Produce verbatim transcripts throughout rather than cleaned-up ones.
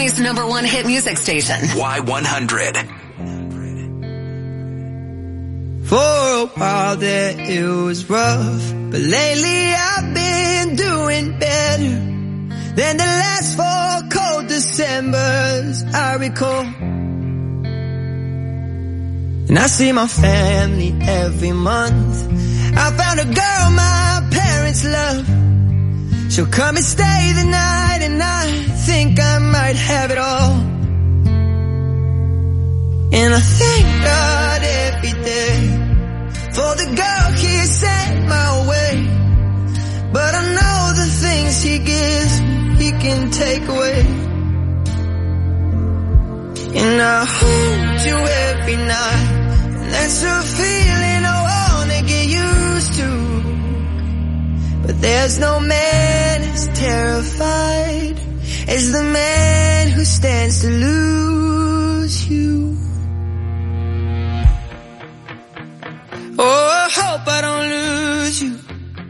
Miami's number one hit music station. Y one hundred. For a while there it was rough, but lately I've been doing better than the last four cold Decembers I recall. And I see my family every month. I found a girl my parents love. She'll come and stay the night, and I think I might have it all. And I thank God every day for the girl he sent my way. But I know the things he gives, he can take away. And I hold you every night, and that's a feeling I wanna get used to. But there's no man as terrified as the man who stands to lose you. Oh, I hope I don't lose you.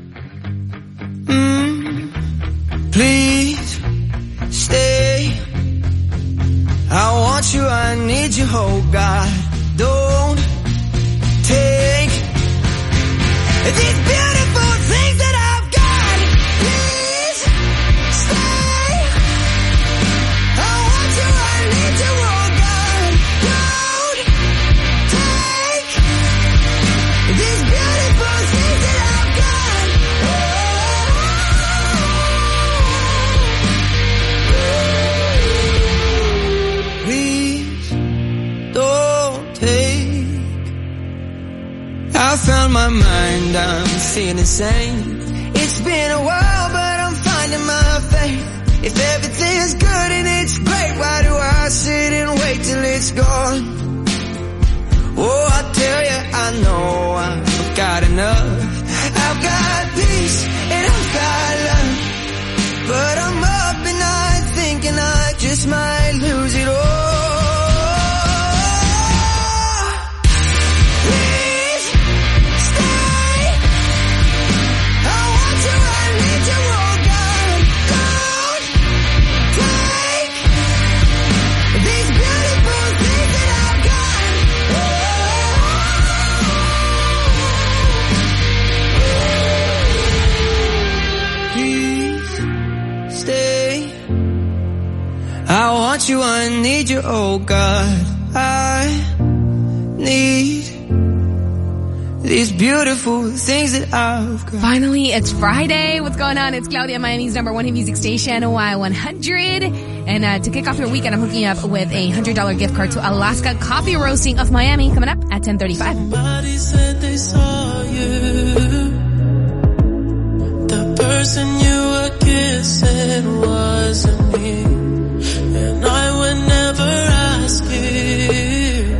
Mm, please stay. I want you, I need you, oh God. Don't take these beautiful things that I've got. Please stay. I want you, I need you, oh God. Don't take these beautiful things that I've got. Oh. Please don't take. I found my mind, I'm feeling sane. It's been a while, but I'm finding my faith. If everything's good and it's great, why do I sit and wait till it's gone? Oh, I tell you, I know I've got enough. I've got peace and I've got love, but I'm up at night thinking I just might lose it all. I want you, I need you, oh God. I need these beautiful things that I've got. Finally, it's Friday. What's going on? It's Claudia, Miami's number one hit music station, Y one hundred. And uh, to kick off your weekend, I'm hooking you up with a one hundred dollars gift card to Alaska Coffee Roasting of Miami, coming up at ten thirty-five. Somebody said they saw you. The person you were kissing wasn't me. And I would never ask you.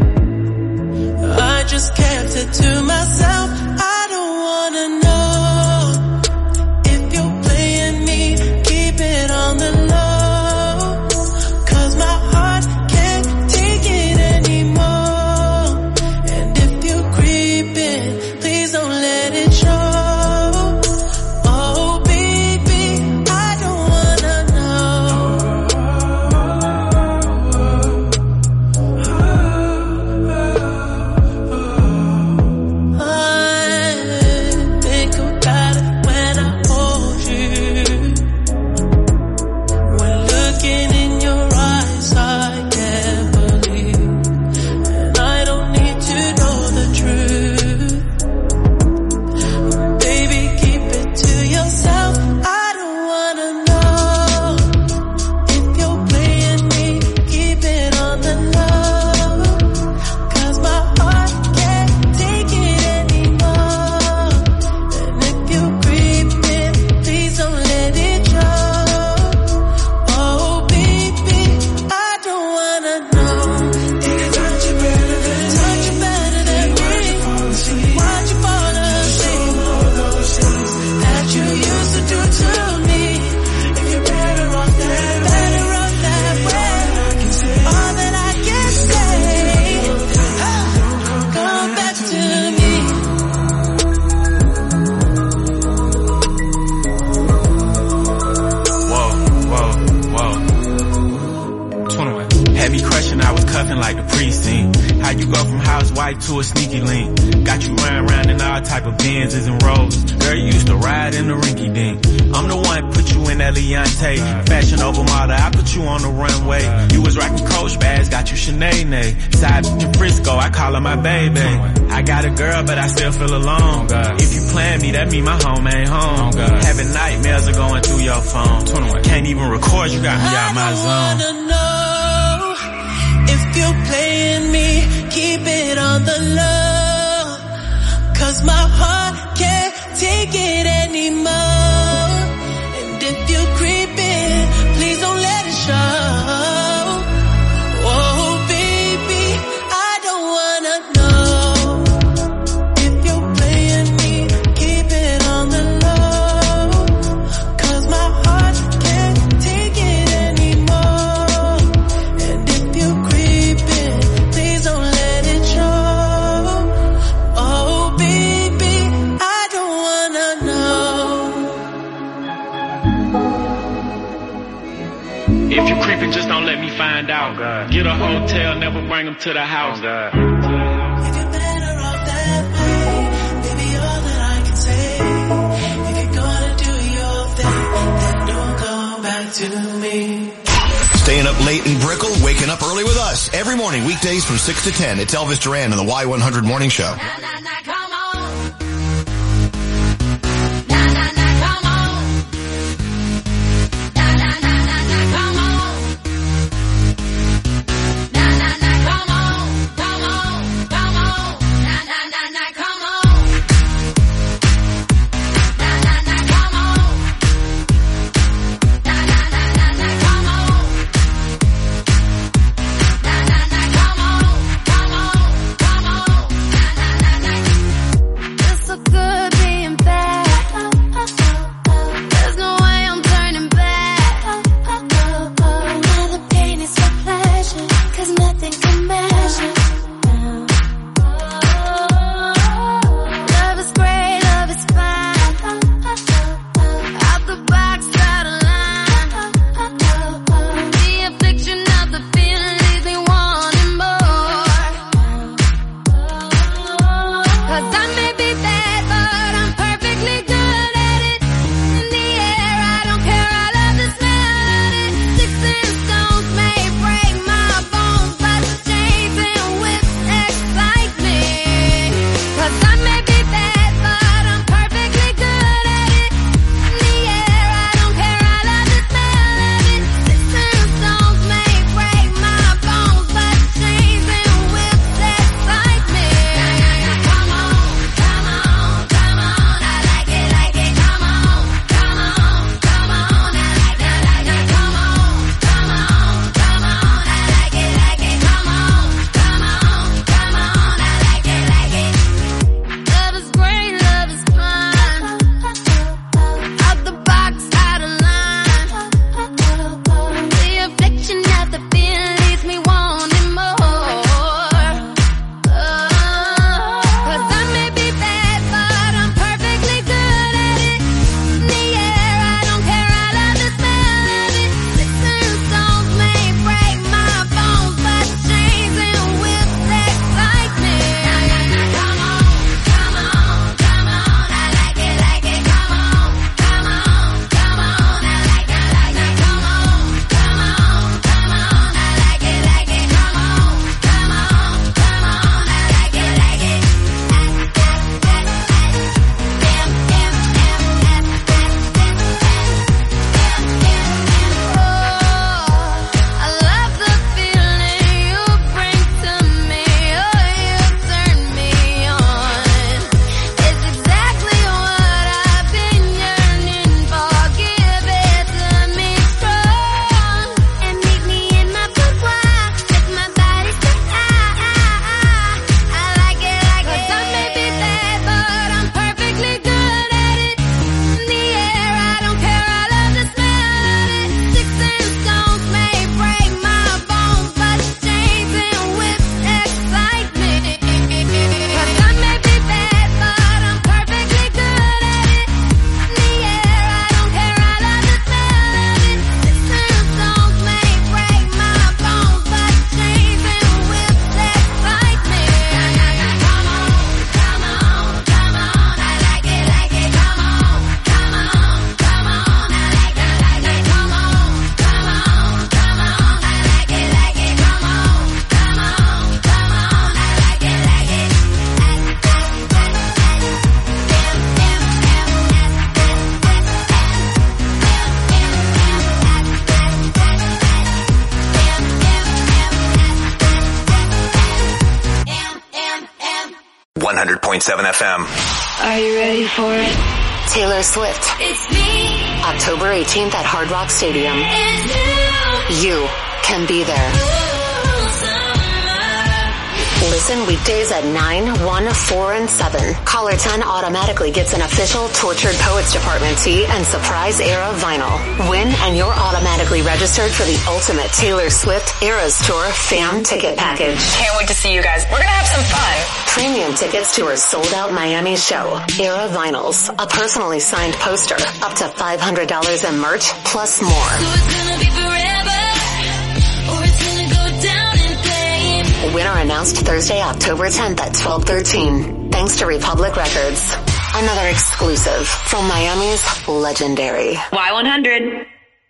I just kept it to myself. I don't wanna know if you're playing me. Keep it on the low, 'cause my heart can't take it anymore. And if you're creeping white to a sneaky link. Got you riding around in all type of Benzes and Rolls. Girl, you used to ride in the rinky dink. I'm the one put you in that Leontay. Fashion over model, I put you on the runway. You was rocking Coach bags, got you Sinead. Side in Frisco, I call her my baby. I got a girl, but I still feel alone. If you plan me, that mean my home ain't home. Having nightmares are going through your phone. Can't even record, you got me out my zone. I wanna know if you're playing me, keep it on the low. Cause my heart can't take it anymore. And if you're creeping, please don't let it show. Oh baby, I don't wanna know. If you're playing me, keep it on the low. Cause my heart can't take it anymore. And if you're creeping, please don't let it show. Oh baby, I don't wanna know. If you creeping, just don't let me find out. Get a hotel, never bring them to the house. If you're better off that way, baby, all that I can say. If you're gonna do your thing, then don't come back to me. Staying up late in Brickell, waking up early with us. Every morning, weekdays from six to ten. It's Elvis Duran on the Y one hundred Morning Show. seven F M. Are you ready for it? Taylor Swift. It's me. October eighteenth at Hard Rock Stadium. It's you. You can be there. Listen weekdays at nine, one, four, and seven. Caller ten automatically gets an official Tortured Poets Department tee and Surprise Era vinyl. Win and you're automatically registered for the ultimate Taylor Swift Eras Tour fan ticket package. Can't wait to see you guys. We're gonna have some fun. Premium tickets to her sold-out Miami show. Era vinyls, a personally signed poster, up to five hundred dollars in merch, plus more. So it's gonna be forever, or it's gonna go down in flames. Winner announced Thursday, October tenth at twelve thirteen. Thanks to Republic Records. Another exclusive from Miami's legendary Y one hundred.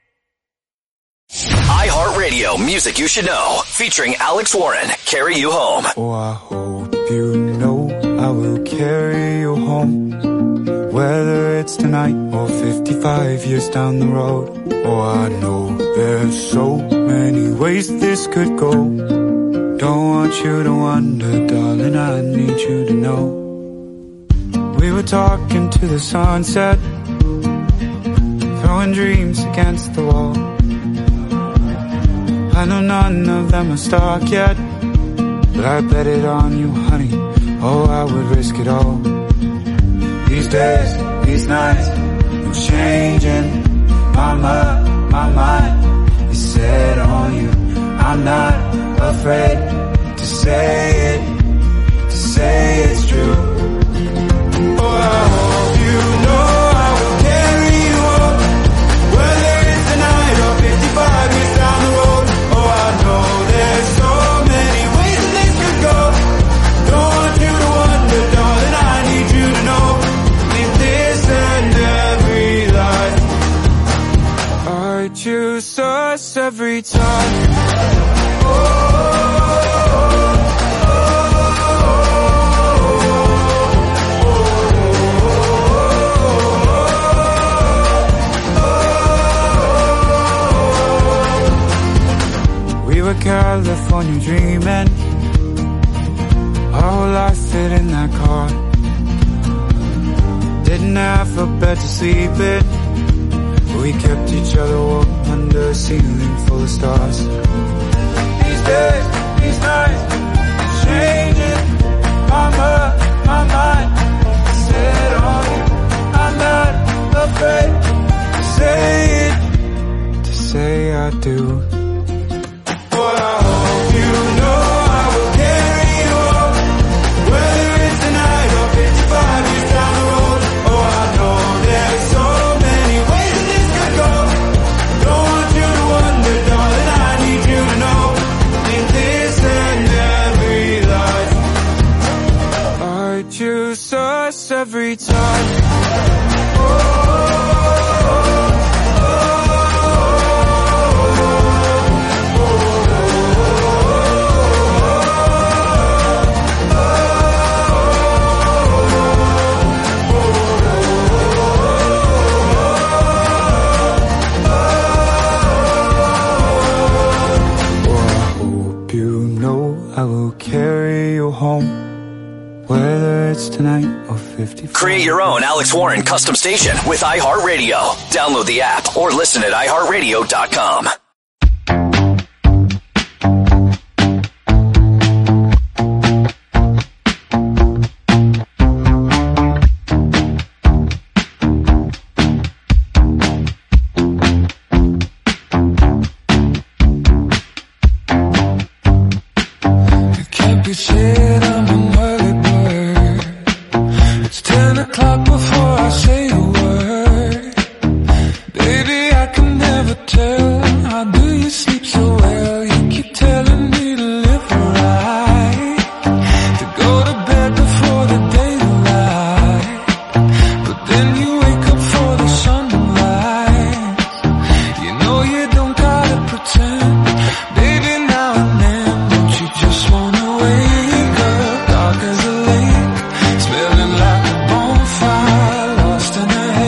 iHeartRadio Music You Should Know, featuring Alex Warren, Carry You Home. Oh, I hope you know I will carry you home, whether it's tonight or fifty-five years down the road. Oh, I know there's so many ways this could go. Don't want you to wonder, darling, I need you to know. We were talking to the sunset, throwing dreams against the wall. I know none of them are stuck yet, but I bet it on you, honey. Oh, I would risk it all. These days, these nights, I'm changing. My mind, my mind is set on you. I'm not afraid to say it, to say it's true. Oh, I hope you know I will carry you home, whether it's tonight or fifty-five years down the road. Oh, I know there's so many ways that this could go. Don't want you to wonder, darling, I need you to know. In this and every life, I choose us every time. Oh, California dreaming, our whole life fit in that car. Didn't have a bed to sleep in, but we kept each other warm under a ceiling full of stars. These days, these nights, changing. My mind, my mind, set on you. I'm not afraid to say it, to say I do. Every time. Create your own Alex Warren custom station with iHeartRadio. Download the app or listen at i heart radio dot com. Smelling like a bonfire, lost in a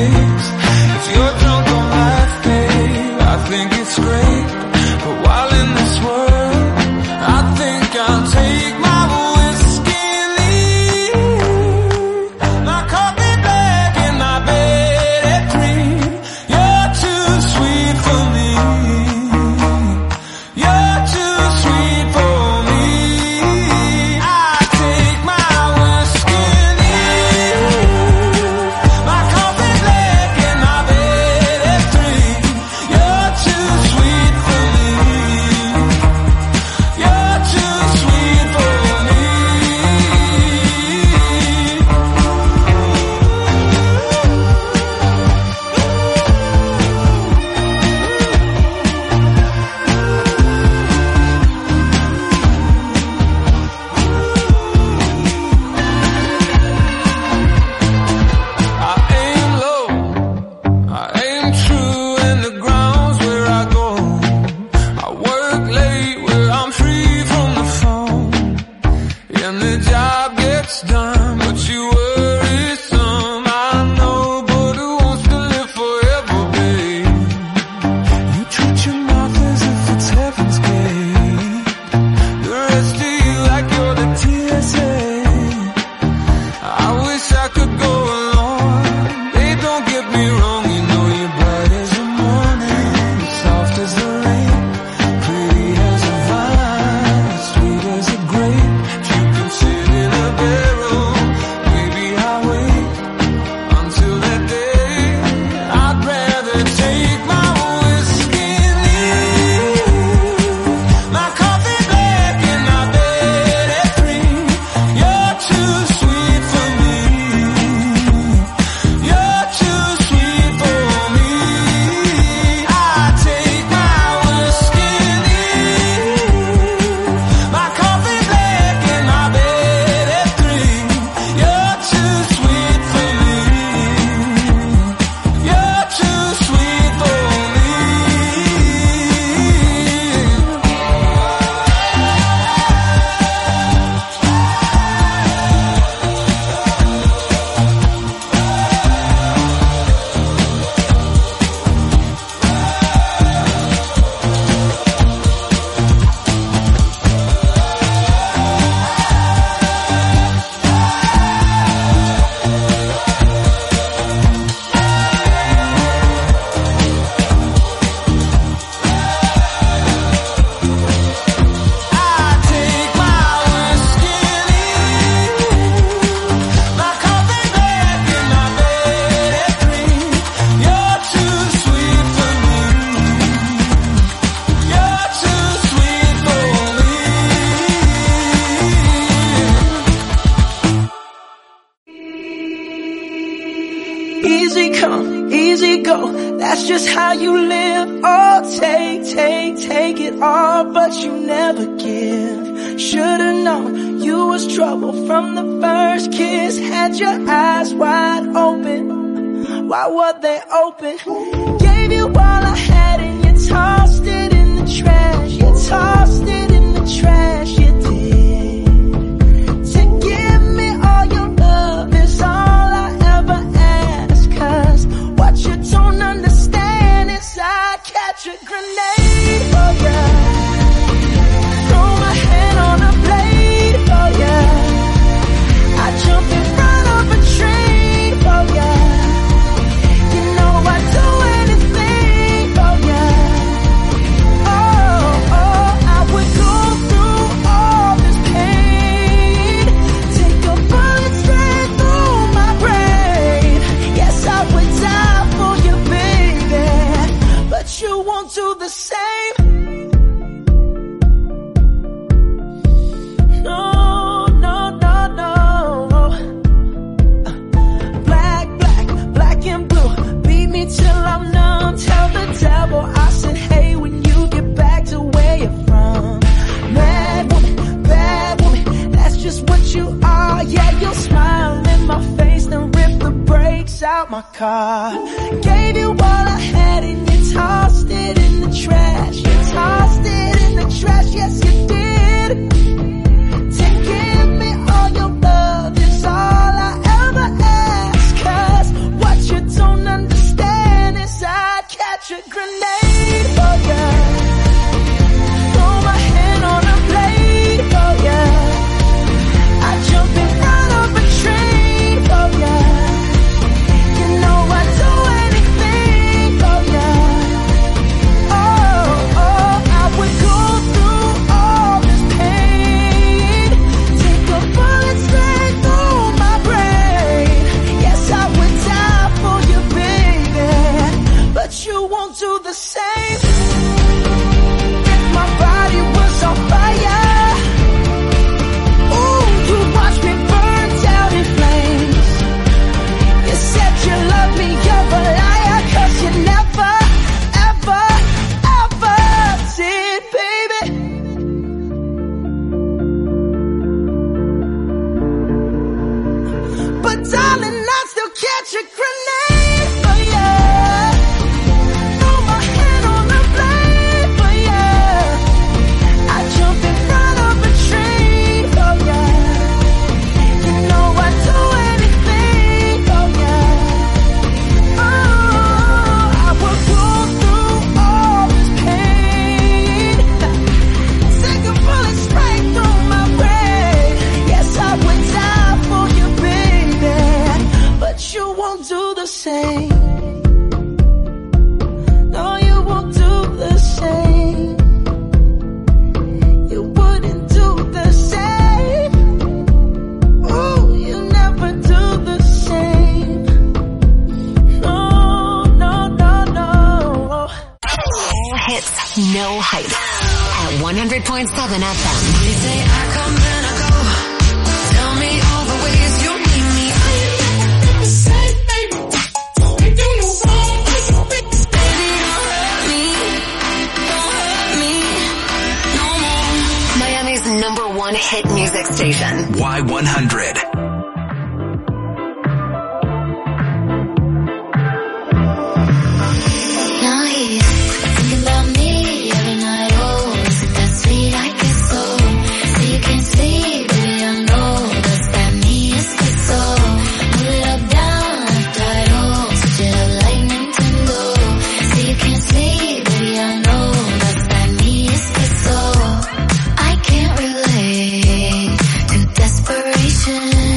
Easy come, easy go, that's just how you live. Oh, take, take, take it all, but you never give. Should've known you was trouble from the first kiss. Had your eyes wide open, why were they open? Gave you all I had and you tossed it in the trash. You tossed it in the trash, you did. To give me all your love is all I ever ask. Cause what you don't understand is I catch a grenade for ya. Throw my hand on a blade for ya. I jump in front of a train for ya. You know I'd do anything for ya. Oh, oh, I would go through all this pain. Take a bullet straight through my brain. Yes, I would die for you, baby, but you won't do the same. No, no, no, no. Black, black, black and blue. Beat me till I'm numb. Tell the devil I said, hey, when you get back to where you're from. Mad woman, bad woman, that's just what you are. Yeah, you'll smile in my face, then rip the brakes out my car. Gave you all I had and you tossed it in the trash. You tossed it in the trash, yes you did. To give me all your love is all I ever ask. Cause what you don't understand is I catch a grenade for ya. Throw my hand on a blade for ya. I jump in front of a train for ya. You know I'd do anything for ya. Oh, oh, I would go through all this pain. Take a bullet straight through my brain. Yes, I would die for you, baby, but you won't do the same. If my body was on fire, ooh, you watch me burn down in flames. You said you love me, you're a liar, cause you never, ever, ever did, baby. But darling, I still catch a grenade for ya. Throw my hand on a blade for ya. I jump in front of a train for ya. You know I'd do anything for ya. Oh, I would go through all this pain. Take a bullet straight through my brain. Yes, I would die for you, baby, but you won't do the same. No, you won't do the same. You wouldn't do the same. Ooh, you never do the same. No, no, no, no. All hits, no hype. At one hundred point seven F M. You say I come and I go. Tell me all the ways you need me. I ain't never say, baby. You do no wrong. Baby, don't hurt me. Don't hurt me no more. Miami's number one hit music station. Y one hundred. Now he's thinking about me every night. Oh, isn't that sweet? I guess so. So you can't sleep, baby, I know. Does that mean it's good so? Put it up, down, left, right, oh. Switch it up like Nintendo. So you can't sleep, baby, I know. Does that mean it's good so? I can't relate to desperation.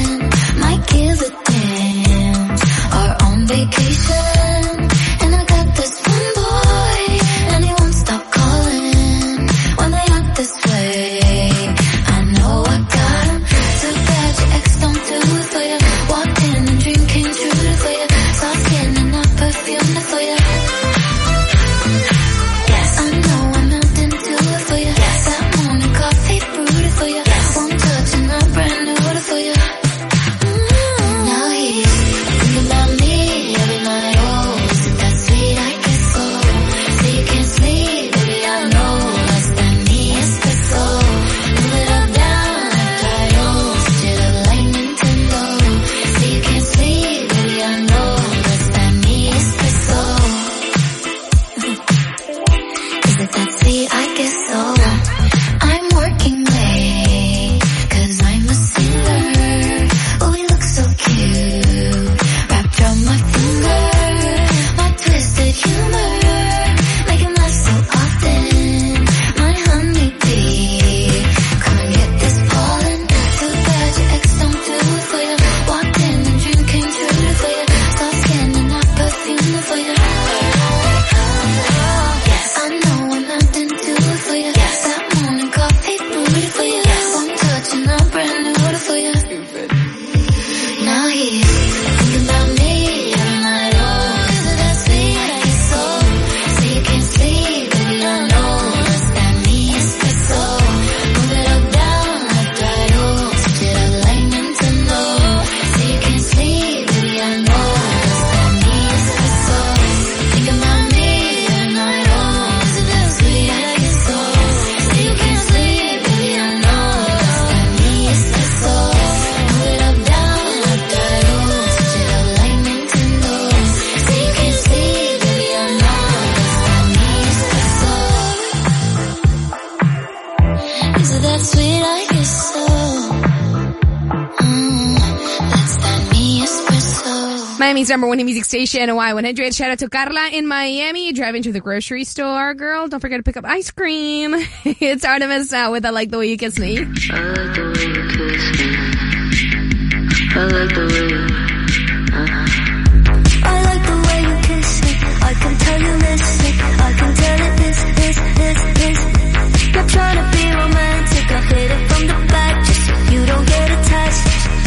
Miami's number one music station, Y one hundred. Shout out to Carla in Miami, driving to the grocery store. Girl, don't forget to pick up ice cream. It's Artemis uh, with I Like the Way You Kiss Me. I like the way you kiss me. I like the way you, uh-huh. I like the way you kiss me. I can tell you miss me. I can tell it this, this, this, this. Not trying to be romantic. I hit it from the back just so you don't get attached.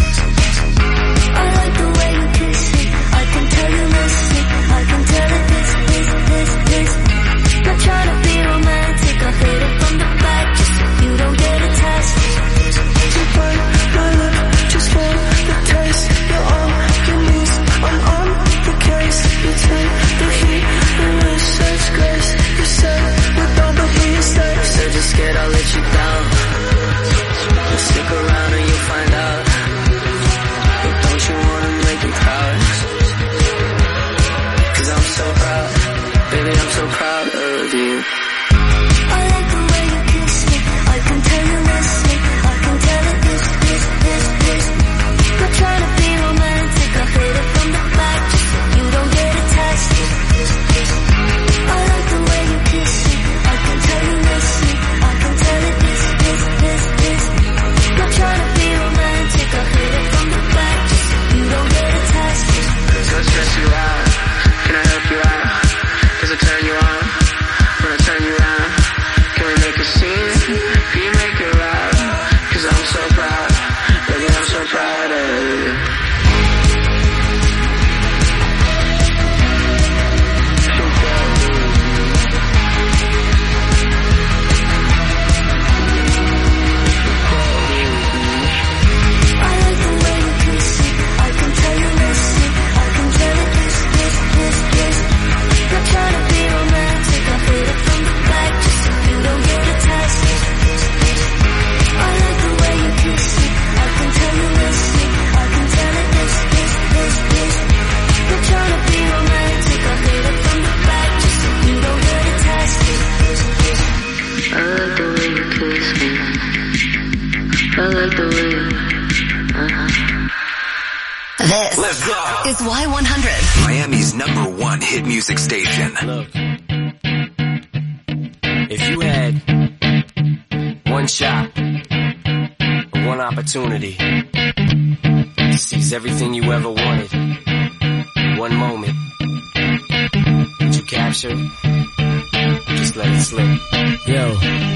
I like the way you kiss me. I can tell you miss me. I can tell it this, this, this, this. Not trying to be romantic. I hit it from the back just so you don't get attached. So burn my lip just for the taste. You're on your knees, I'm on the case. You take the heat and wish such grace. You said with all the heat stays. Said you're scared I'll let you down. You stick around and you'll find out. But don't you wanna make me proud? Cause I'm so proud. Baby, I'm so proud of you. I like the way you kiss me. I can tell you miss me. I can tell it this, this, this, this. Not trying to be romantic. I hit it from the back just so you don't get attached. I like the way you kiss me. I can tell you miss me. I can tell it this, this, this, this. Not trying to be romantic. I hit it from the back just so you don't get attached. Don't stress you out. Can I help you out? Does it turn you on? When I turn you around, can we make a scene? Can you make it right? Cause I'm so proud. Baby, I'm so proud of you. I like the way you kiss me. I can tell you miss me. I can tell it this, this, this, this. Not trying to be romantic. I hit it from the back just so you don't get attached. I like the way you kiss me. I can tell you miss me. I can tell it this, this, this, this. Not trying to be romantic. I hit it from the back just so you don't get attached. I like the way you kiss me. I like the way you, uh-huh. This Let's go. is Y one hundred. Miami's number one hit music station. Look, if you had one shot, one opportunity to seize everything you ever wanted, one moment, would you capture it? Just let it slip. Yo.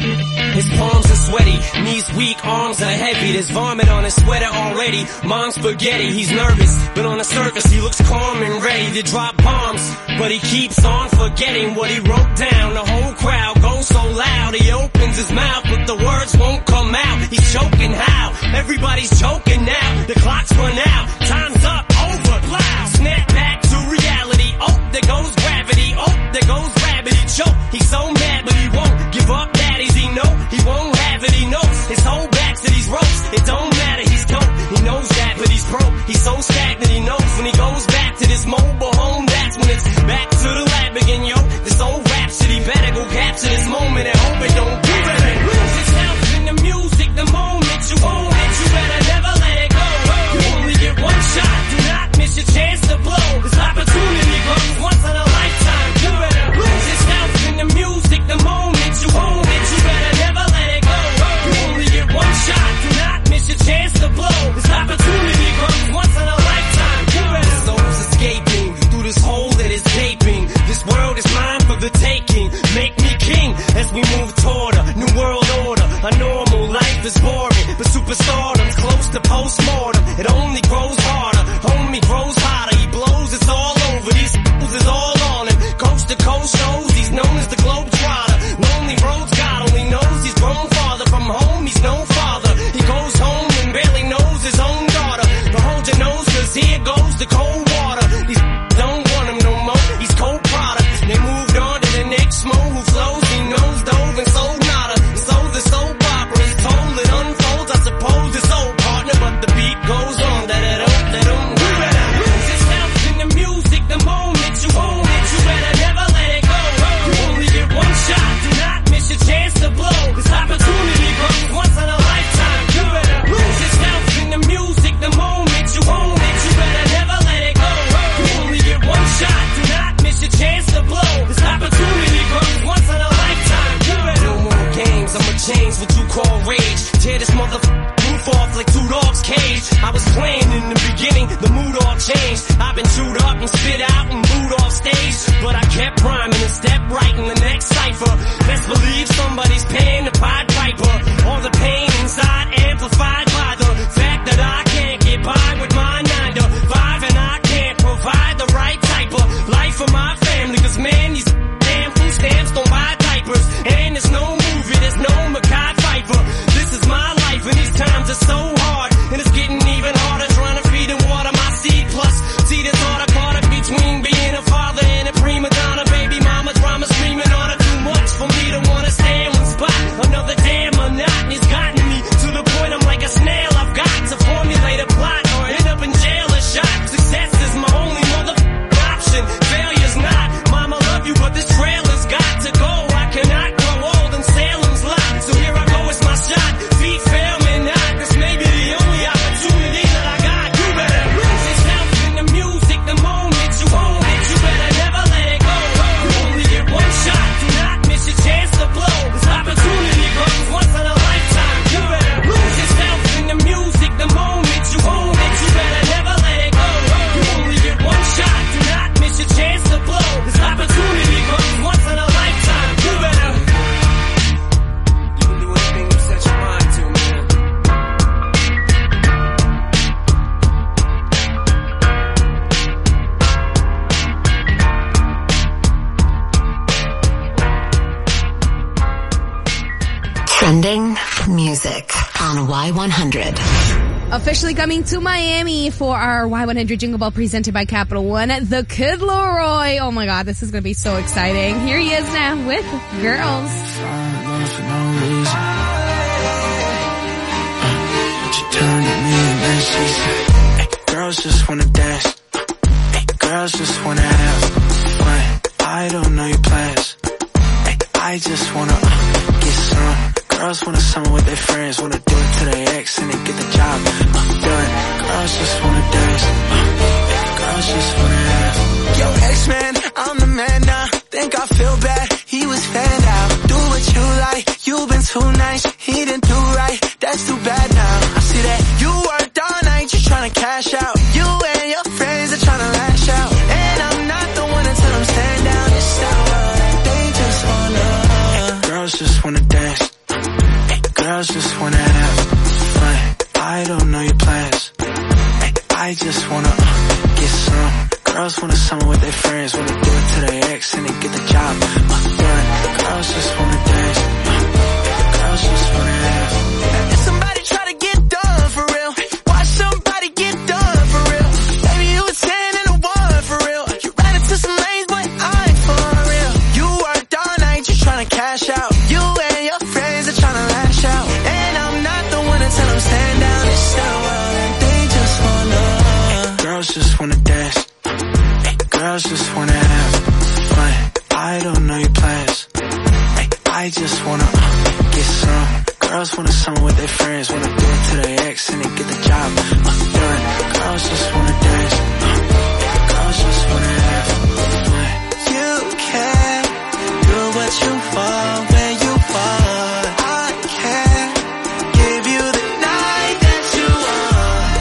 His palms are sweaty, knees weak, arms are heavy. There's vomit on his sweater already. Mom's spaghetti, he's nervous, but on the surface he looks calm and ready to drop bombs. But he keeps on forgetting what he wrote down. The whole crowd goes so loud, he opens his mouth, but the words won't come out. He's choking how? Everybody's choking now. The clock's run out, time's up, over, loud. Snap back to reality. Oh, there goes gravity. Oh, there goes gravity. Choke, he's so mad, but he won't give up. Daddies, he know he won't have it. He knows his whole back to these ropes. It don't matter, he's dope. He knows that, but he's broke. He's so stagnant. He knows when he goes back to this mobile home, that's when it's back to the lab again. Yo, this old rhapsody better go capture this moment and hope it don't do it. Lose itself in the music, the moment you own it, you better never let it go. You only get one shot. Do not miss your chance to blow. This opportunity comes once in a lifetime. You better lose yourself in the music, the moment you own it, you better never let it go. You only get one shot. Do not miss your chance to blow. This opportunity comes once in a lifetime. You better. The soul's escaping through this hole that is gaping. This world is mine for the taking. Make me king as we move toward a new world order. A normal life is boring, but superstardom's close to postmortem. It only grows harder, homie grows hotter. He blows, it's all over. These fools is all on him. Coast to coast shows, he's known as the Globetrotter. Lonely roads, God only knows he's grown farther from home. He's no father. He goes home and barely knows his own daughter. But hold your nose, cause here goes the cold water. These don't want him no more. He's cold product. They moved on to the next mo who flows. He knows dove and sold nada. And so the soap opera is told. It unfolds. I suppose it's old partner, but the beat goes on. Da da da da da. You better lose yourself in the music, the moment you own it. You better never let it go. You only get one shot. Do not miss your chance to blow. This opportunity comes once in a lifetime. You better lose yourself in the music, the moment you own it. You better never let it go. shoot up and spit out and boot off stage. But I kept rhyming and stepped right in the next cipher. Best believe somebody's paying the Pied Piper. All the pain inside amplified by the fact that I can't get by with my nine to five, and I can't provide the right type of life for my family. Cause man, these damn food stamps don't buy diapers. And there's no movie, there's no Mackay Pfeiffer. This is my life and these times are so hard. And it's getting even harder trying to feed and water my seed. Plus, see this all the caught up between being a father and a prima donna. Baby mama drama screaming on her. Too much for me to wanna stay in one spot. Another damn monotony's gotten me to the point I'm like a snail. I've got to formulate a plot or end up in jail or shot. Success is my only mother option. Failure's not. Mama love you, but this trailer's got to go. I cannot grow old in Salem's lot. So here I go, it's my shot. Feet fail me not. This may be the only opportunity that I got. You better lose yourself in the music the moment you own it. You better never let it go. You only get one shot. Do not miss your chance to blow. This opportunity comes once in a lifetime. You better lose yourself in the music the moment you own it. You better never let it go. You only get one shot. Do not miss your chance to blow. This opportunity comes once in a lifetime. You better. You can do anything you set your mind to, man. Trending music on Y one hundred. Officially coming to Miami for our Y one hundred Jingle Ball presented by Capital One, the Kid Laroi. Oh my God, this is going to be so exciting. Here he is now with Girls. For no reason. Uh, she turned at me and then she said, hey, girls just wanna dance. Hey, girls just wanna have fun. I don't know your plans. Hey, I just wanna uh, get some. Girls wanna summer with their friends, wanna do it to their ex and then get the job uh, done. Girls just wanna dance. Uh, girls just wanna have. Yo, ex-man, I'm the man now. Think I feel bad, he was fanned out. Do what you like, you've been too nice. He didn't do right, that's too bad now. I see that you worked all night, just tryna cash out. You and your friends are tryna lash out. And I'm not the one to tell them stand down. It's not they just wanna. Girls just wanna dance. Girls just wanna have fun. I don't know your plans. Ay, I just wanna uh, get some. Girls wanna summer with their friends, wanna do it to their ex and then get the job uh, done. Girls just wanna dance. Uh, girls just wanna have. If somebody try to get done for real, watch somebody get done for real. Baby, you a ten and a one for real. You ran into some lanes, but I ain't for real. You worked all night, just tryna cash out. You and your friends are tryna lash out. And I'm not the one to tell them stand down. It's the world and they just wanna. Girls just wanna dance. Ay, girls just wanna have fun. I don't know your plans. Ay, I just wanna uh, get some. Girls wanna summer with their friends, wanna do it to their ex and then get the job uh, done. Girls just wanna dance. Uh, girls just wanna have fun. You can do what you want when you want. I can give you the night that you want.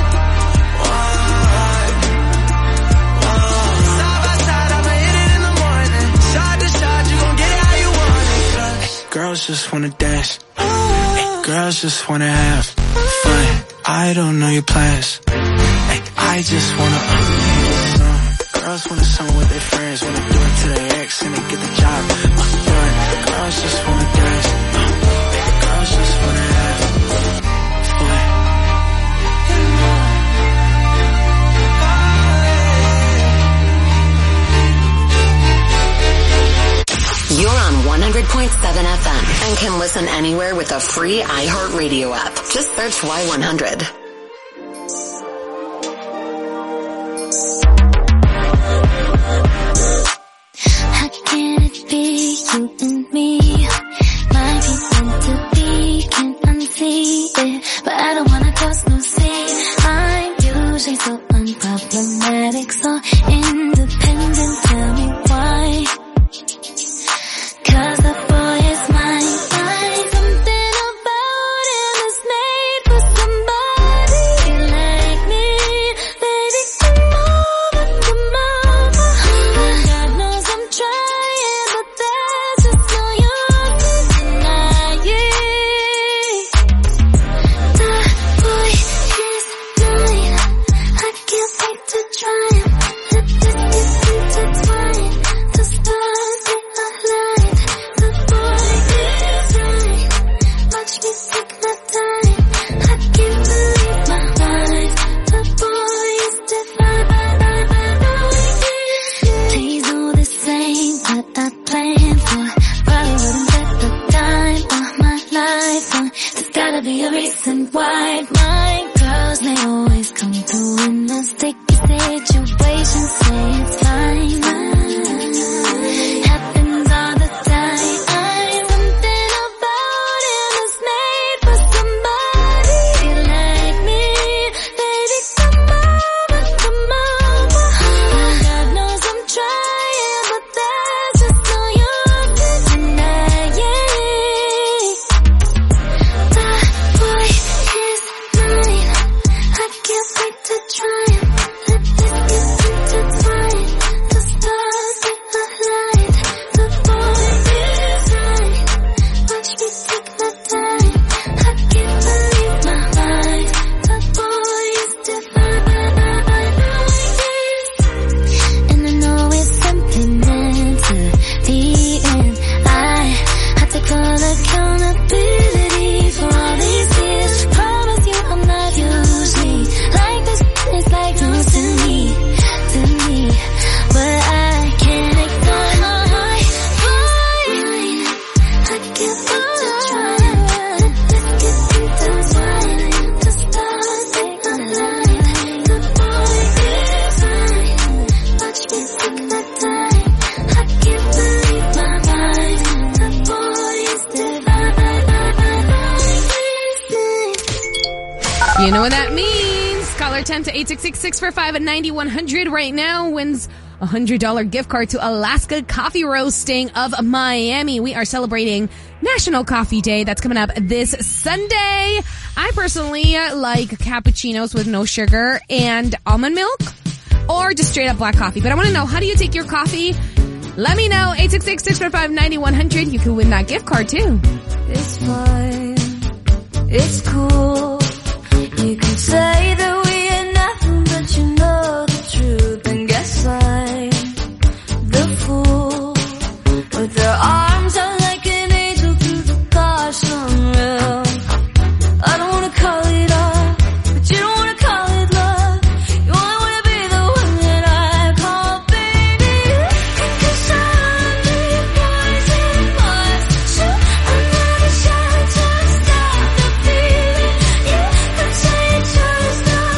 Want, want. Side by side, I'ma hit it in the morning. Side to side, you gon' get it how you want it. Girls just wanna dance. Ay, girls just wanna have fun. I don't know your plans. Ay, I just wanna uh, get some. Girls wanna summer with their friends, wanna do it to their ex and then get the job uh, done. Girls just wanna dance. Uh, girls just wanna have fun. You're on one hundred point seven F M and can listen anywhere with a free iHeartRadio app. Just search Y one hundred. How can it be you and me? Might be meant to be, can't unsee it. But I don't wanna cross no sea. I'm usually so unproblematic, so independent. Tell me why. Cause the boy is mine. Find something about him is made for somebody like me. Baby, come over and white. My girls, they always come through in a sticky situation. Say it's fine. Happens all the time. I'm something about him is made for somebody like me. Baby, come over, come over. God knows I'm trying, but there's just no use in denying. That boy is mine. I can't wait to try him. Let this get intertwined. The stars they align. The boy is mine. Watch me take my time. I can't believe my mind. The boy is divine. And I know it's something meant to be, and I have to call accountability for all these years. Promise you I'm not usually like this. It's like news to me, to me, but I can't ignore my heart. Fine, I can't wait to try it. Let this get intertwined. The stars they align. The boy is mine. Watch me take my time. I can't believe my mind. The boy is divine. You know what that means. Caller ten to eight six six, six four five, nine one zero zero right now wins a one hundred dollars gift card to Alaska Coffee Roasting of Miami. We are celebrating National Coffee Day. That's coming up this Sunday. I personally uh, like cappuccinos with no sugar and almond milk, or just straight up black coffee. But I want to know, how do you take your coffee? Let me know. eight six six, six four five, nine one zero zero. You can win that gift card too. It's fine, it's cool. You can say that we ain't nothing, but you know the truth. And guess I'm the fool with their arms out like an angel through the gosh unreal. I don't wanna call it off, but you don't wanna call it love. You only wanna be the one that I call baby. Cause I'm the poison was true. I'm not a shot to stop the feeling. You could say trust us.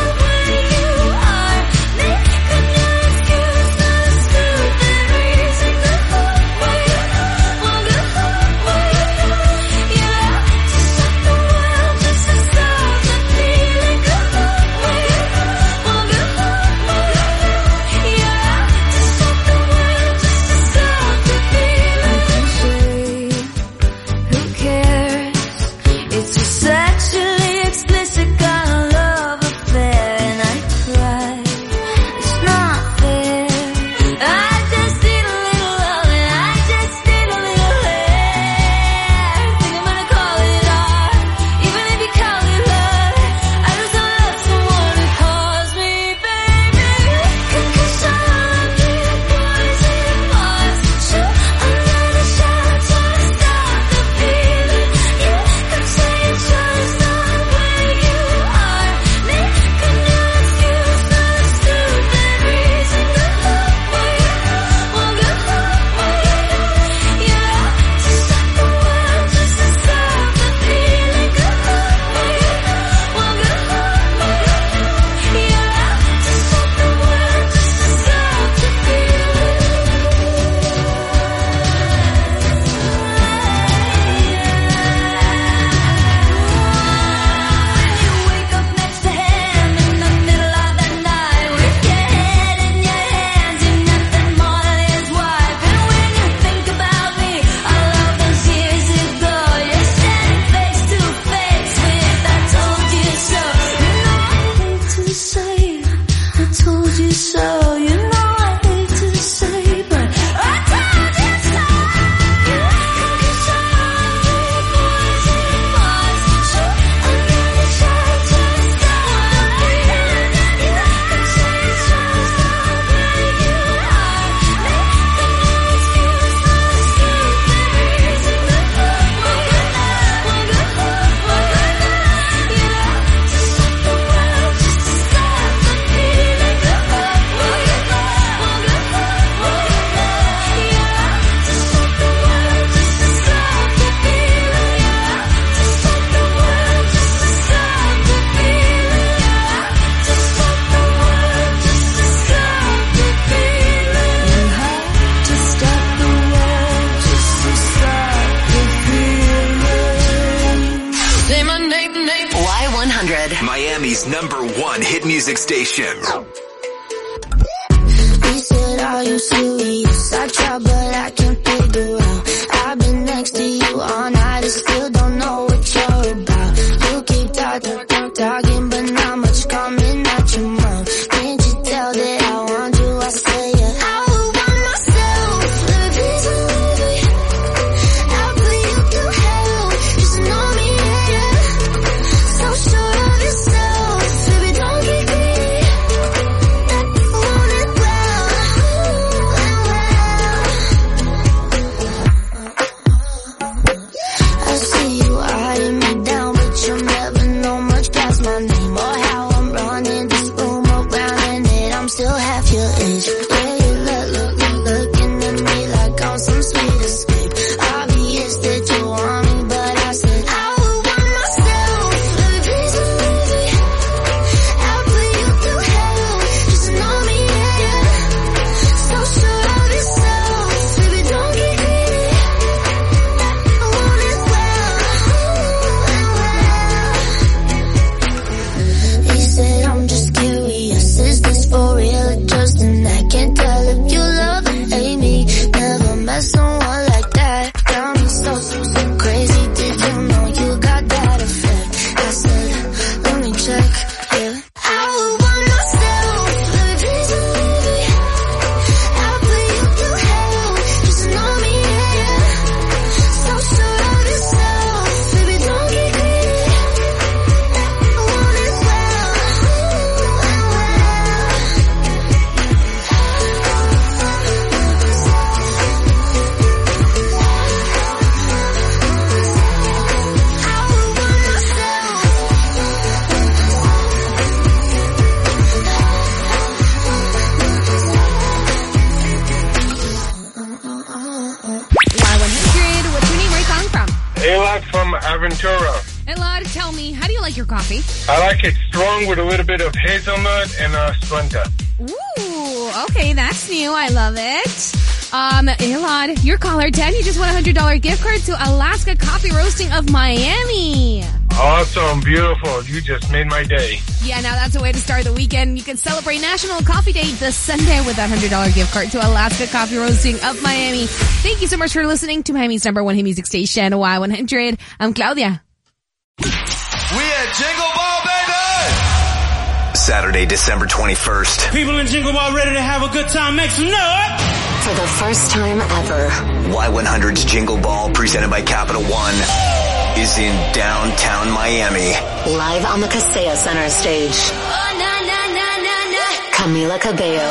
Music Station. He said, are you serious? I tried, but I can't figure out. I've been next to you all night and still don't know what you're about. You keep talking, talking, but not much coming out your mouth. Can't you tell that I want you? I say, yeah. I would want myself, let me be so easy. I'll put you through hell, just know me, yeah, yeah. So sure of yourself, baby, don't get greedy. I want it well, I see you eyeing me down, but you'll never know much past my name or how I'm running this room around, and that I'm still half your age. Yeah, you look, look, look, looking at me like I'm some sweet escape. Obvious that you want me, but I said I would want myself. Let me be so easy. I'll put you through hell, just know me, yeah, yeah. So sure of yourself, baby, don't get greedy. I want it well. He said, I'm just curious, is this for real or just an act? Can't tell if you love or hate me. Never met someone like that. Got me so, so, so crazy. Did you know you got that effect? I said, let me check, yeah. I would want myself, let me be so easy. I'll put you through hell, just know me, yeah, yeah. So sure of yourself, baby, don't get greedy. I want it well. Y one hundred, what's your name? Where are you calling from? Elad from Aventura. Elad, tell me, how do you like your coffee? I like it strong with a little bit of hazelnut and uh, Splenda. Ooh, okay, that's new. I love it. Um, Elad, your caller ten, you just won a one hundred dollars gift card to Alaska Coffee Roasting of Miami. Awesome, beautiful. You just made my day. Yeah, now that's a way to start the weekend. You can celebrate National Coffee Day this Sunday with that one hundred dollars gift card to Alaska Coffee Roasting of Miami. Thank you so much for listening to Miami's number one hit music station, Y one hundred. I'm Claudia. We at Jingle Ball, baby! Saturday, December twenty-first. People in Jingle Ball ready to have a good time. Make some noise! For the first time ever, Y one hundred's Jingle Ball, presented by Capital One, is in downtown Miami. live on the Kaseya Center stage. Camila Cabello.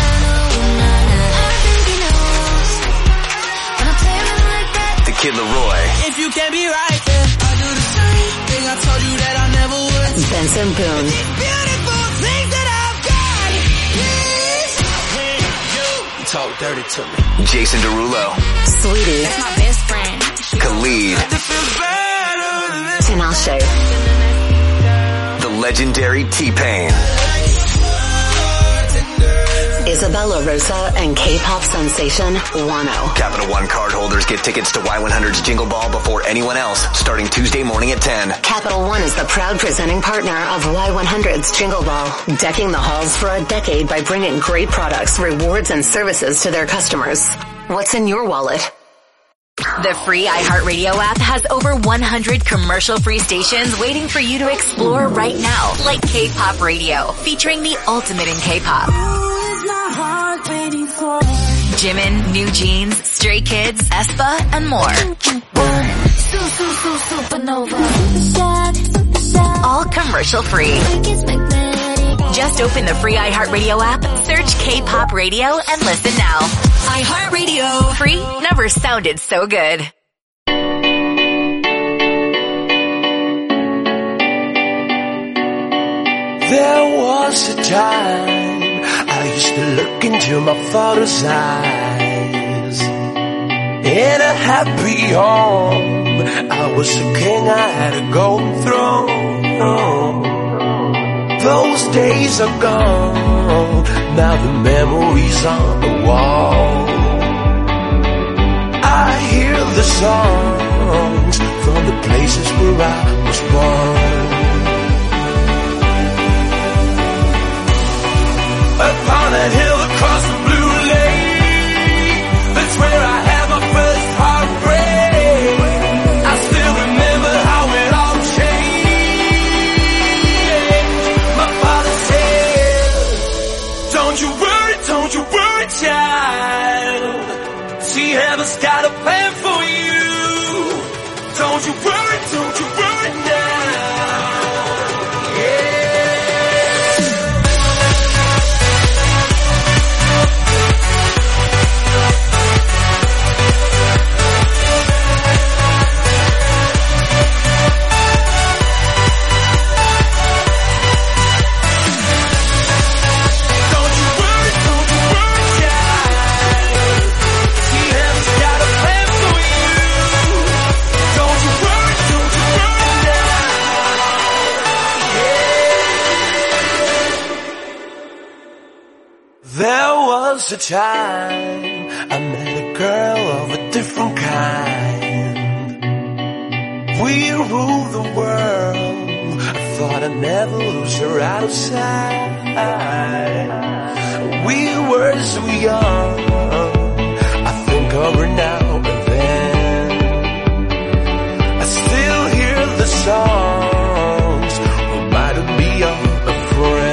The Kid Leroy. If you can't be right, then I do the same thing I told you that I never would. Benson Boone. These beautiful things that I've got, please. When you talk dirty to me. Jason Derulo. Sweetie. That's my best friend. Khalid. Tinashe. The legendary T-Pain. Isabella Rosa and K-pop sensation Wano. Capital One card holders get tickets to Y one hundred's Jingle Ball before anyone else, starting Tuesday morning at ten. Capital One is the proud presenting partner of Y one hundred's Jingle Ball, decking the halls for a decade by bringing great products, rewards, and services to their customers. What's in your wallet? The free iHeartRadio app has over one hundred commercial-free stations waiting for you to explore right now, like K-pop Radio, featuring the ultimate in K-pop. Jimin, New Jeans, Stray Kids, aespa, and more. All commercial-free. Just open the free iHeartRadio app, search K-pop Radio, and listen now. iHeartRadio. Free never sounded so good. There was a time I used to look into my father's eyes. In a happy home, I was a king, I had a golden throne. Those days are gone, now the memories on the wall. I hear the songs from the places where I was born. don't you worry, child. See, heaven's got a plan for you. Don't you worry, don't you worry now. Yeah. There was a time I met a girl of a different kind. We ruled the world. I thought I'd never lose her out of sight. We were so young. I think of her now and then. I still hear the songs reminding me of a friend.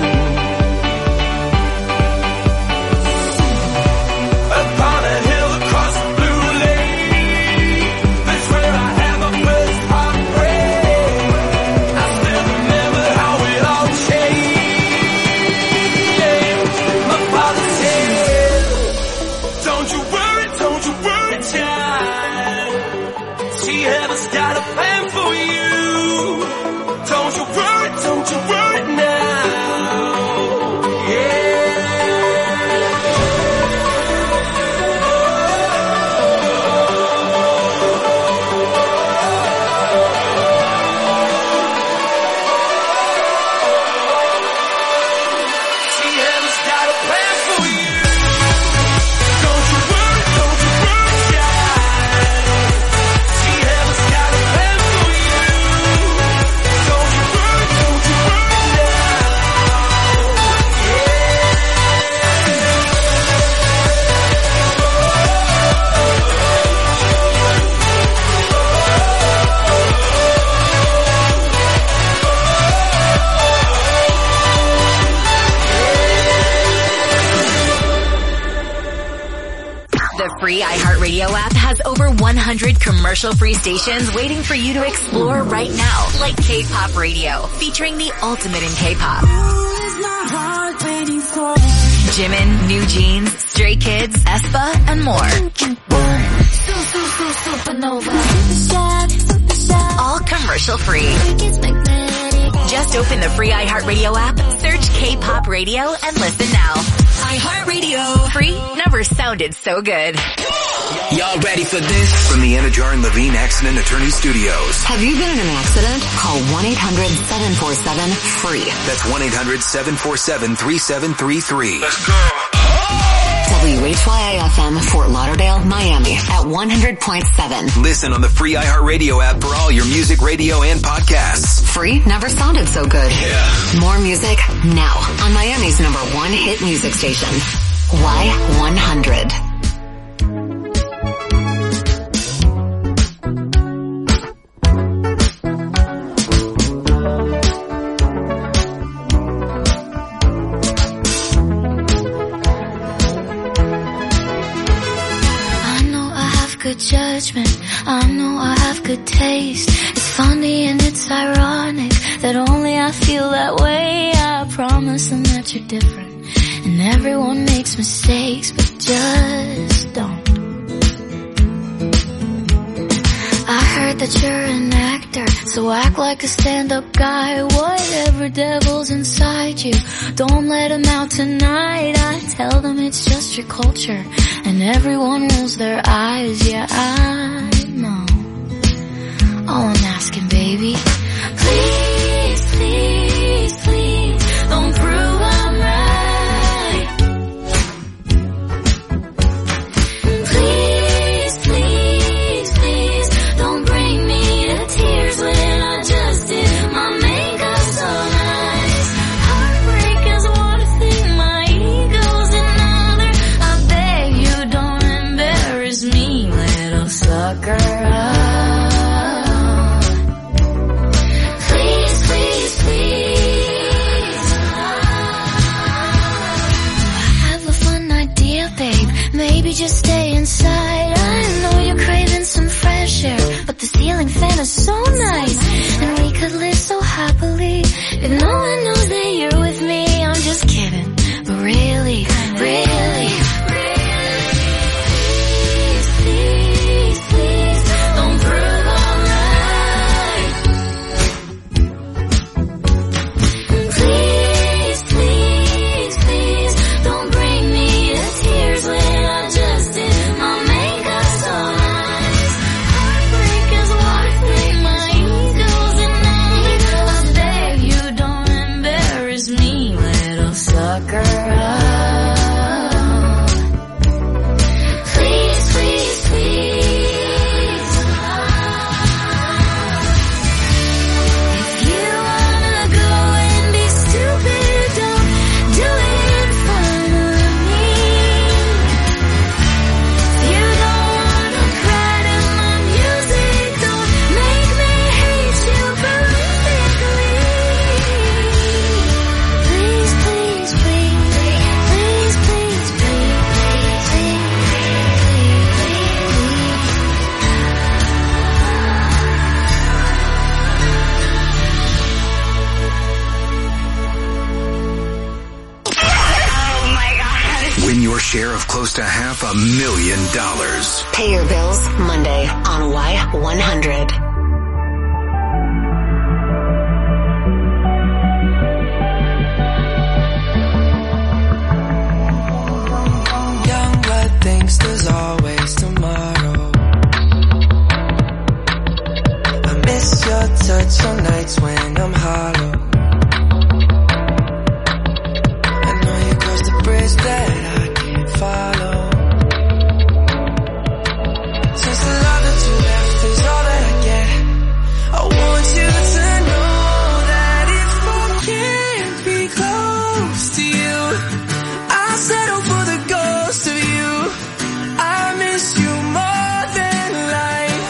Free iHeartRadio app has over one hundred commercial-free stations waiting for you to explore right now, like K-Pop Radio, featuring the ultimate in K-pop. Jimin, New Jeans, Stray Kids, aespa, and more. All commercial-free. Just open the free iHeartRadio app, search K-Pop Radio, and listen now. iHeartRadio. Free never sounded so good. Y'all ready for this? From the Anna Jar and Levine Accident Attorney Studios. Have you been in an accident? Call one eight hundred seven four seven free. That's one eight hundred seven four seven three seven three three. Let's go. W H Y I F M, Fort Lauderdale, Miami at one hundred point seven. Listen on the free iHeartRadio app for all your music, radio, and podcasts. Free never sounded so good. Yeah. More music now on Miami's number one hit music station. Y one hundred. Good judgment, I know I have good taste. It's funny and it's ironic that only I feel that way. I promise them that you're different, and everyone makes mistakes, but just don't. I heard that you're an actor, so act like a stand-up guy. Whatever devil's inside you, don't let him out tonight. I tell them it's just your culture, and everyone rolls their eyes. Yeah, I know. All I'm asking, baby, please, please, please, don't prove I'm right. Please, please, please, don't bring me to tears when I just did my makeup so nice. Heartbreak is one thing, my ego's another. I beg you don't embarrass me, little sucker. Please, please, please. Baby, just stay inside. I know you're craving some fresh air, but the ceiling fan is so nice, and we could live so happily if no one knows that you're with me. I'm just kidding, but really, really, please, please, please, don't prove all right. Please, please, please, don't bring me to tears when I just did my makeup so nice. Heartbreak is what make my ego's and I beg you don't embarrass me, little sucker. Please, please, please. If you wanna go and be stupid, don't do it in front of me. If you don't wanna cry to my music, don't make me hate you perfectly. Please, please, please, please, please, please, please, please, Win your share of close to half a million dollars. Pay your bills Monday on Y one hundred. Young blood thinks there's always tomorrow. I miss your touch on nights when I'm hollow. I know you crossed the bridge that I can't follow. Since the love that you left is all that I get, I want you to know that if I can't be close to you, I'll settle for the ghost of you. I miss you more than life.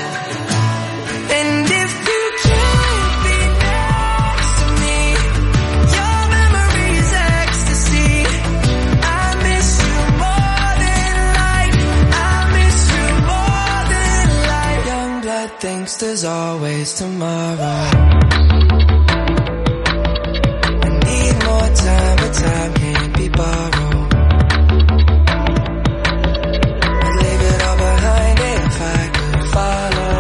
And if you can't be next to me, your memory is ecstasy. I miss you more than life. I miss you more than life. Young blood thinks there's always tomorrow. I need more time, but time can't be borrowed. I'd leave it all behind if I could follow.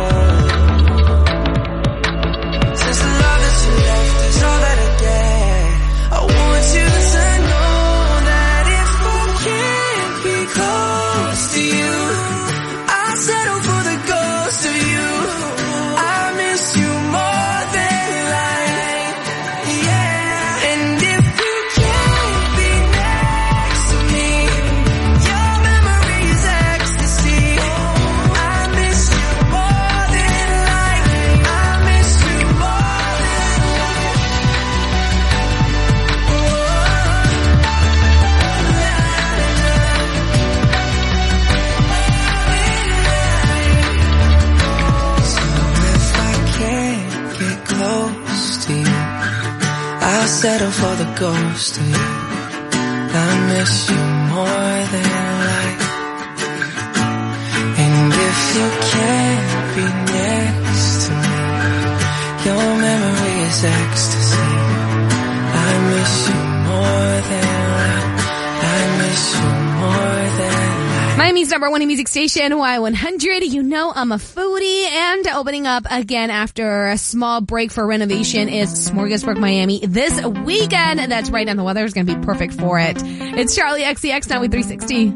Since the love that you left is all that I get, I want you to know that if I can't be close to you, I'll settle for the ghost of you. I miss you more than life, yeah. And if you can't be next to me, your memory is ecstasy. I miss you more than life. I miss you more than So if I can't get close to you, I'll settle for the ghost of you. I miss you more than life. And if you can't be next to me, your memory is ecstasy. I miss you more than life. I miss you more than life. Miami's number one music station, Y one hundred. You know I'm a foodie. And opening up again after a small break for renovation is Smorgasburg Miami this weekend. That's right, and the weather is going to be perfect for it. It's Charlie X C X now with three sixty.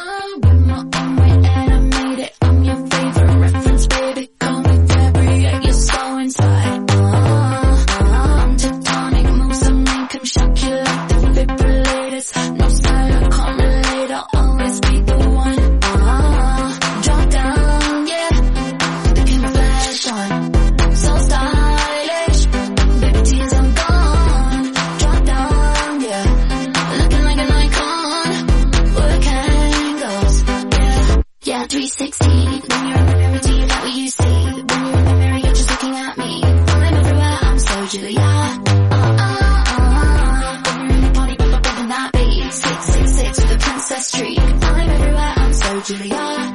three sixty, when you're in the mirror, do you get what you see? When you're in the mirror, you're just looking at me. I'm everywhere, I'm so Julia. Uh, uh, uh. When you're in the party, pop up in that beat. six six six with a princess streak. I'm everywhere, I'm so Julia.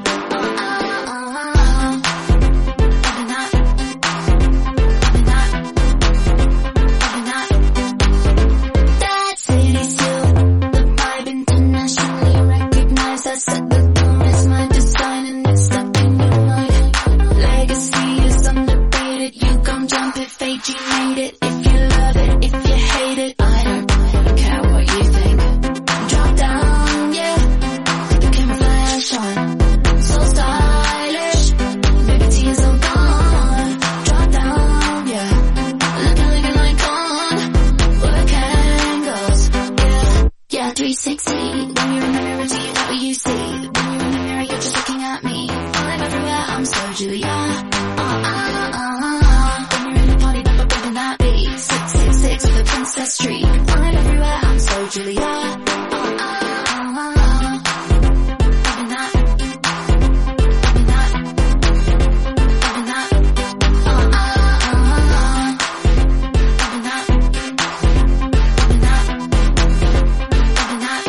Set the tone is my design and it's stuck in your mind. Legacy is undefeated. You come jump if A G made it. If you love it, if you hate it, I don't care what you think. Drop down, yeah. Put the camera flash on. So stylish. Baby T is all gone. Drop down, yeah. Looking like an icon. Work angles, yeah. Yeah, three sixty. When you're in the mirror, do you know what you see? When you're in the mirror, you're just looking at me. I'm everywhere, I'm so Julia. Uh, uh, uh, uh. When you're in the party, but bumping that beat. six six six with a princess tree. I'm everywhere, I'm so Julia. Uh, uh, uh, uh. Bumping that. Bumping that. Bumping that. Uh, uh, uh, uh. Bumping that. Bumping that. Bumping that.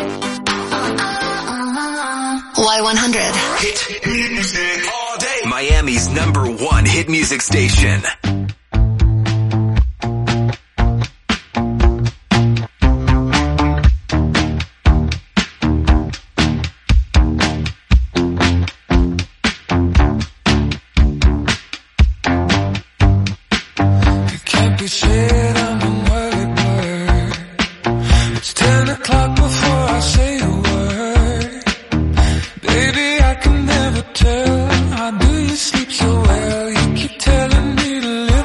Y one hundred. Hit music all day. Miami's number one hit music station. It can't be said I'm an early bird. It's ten o'clock before I say a word. Baby, I can never tell. How do you sleep so well? You keep telling me to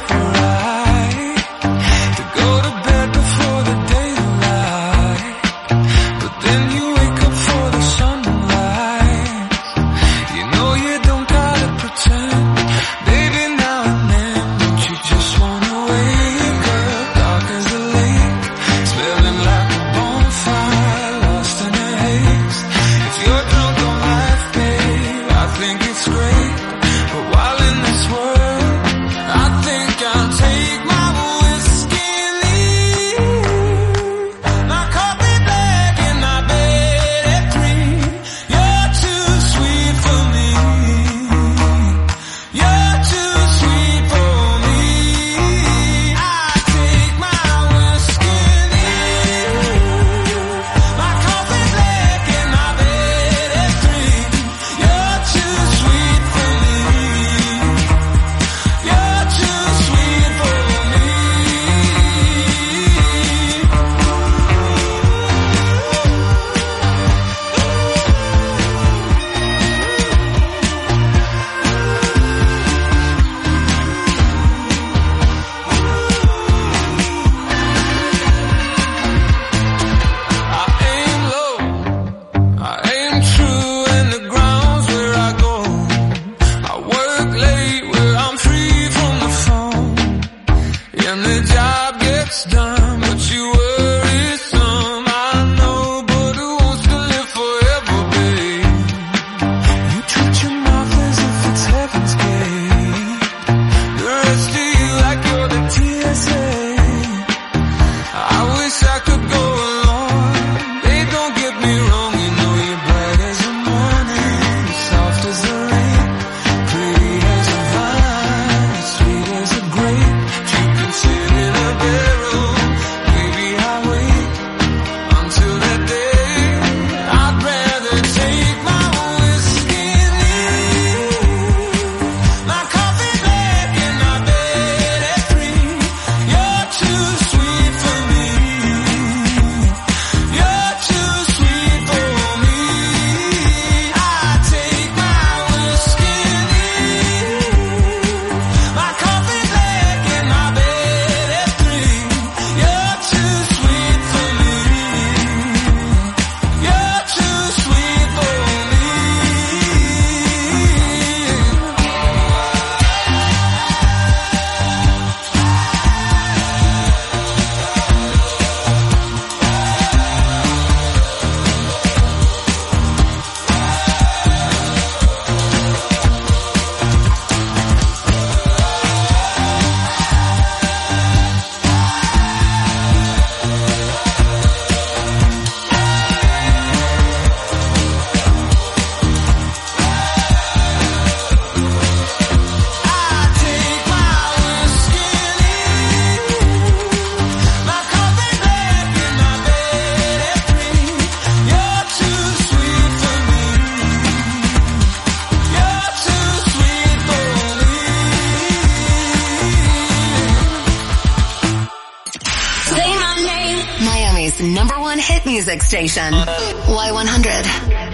one hit music station. Y one hundred.